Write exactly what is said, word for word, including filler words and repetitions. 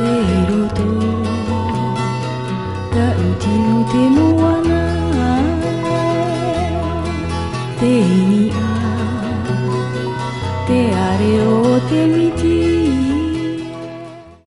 色と大地の手の穴手にあってあれを追ってみて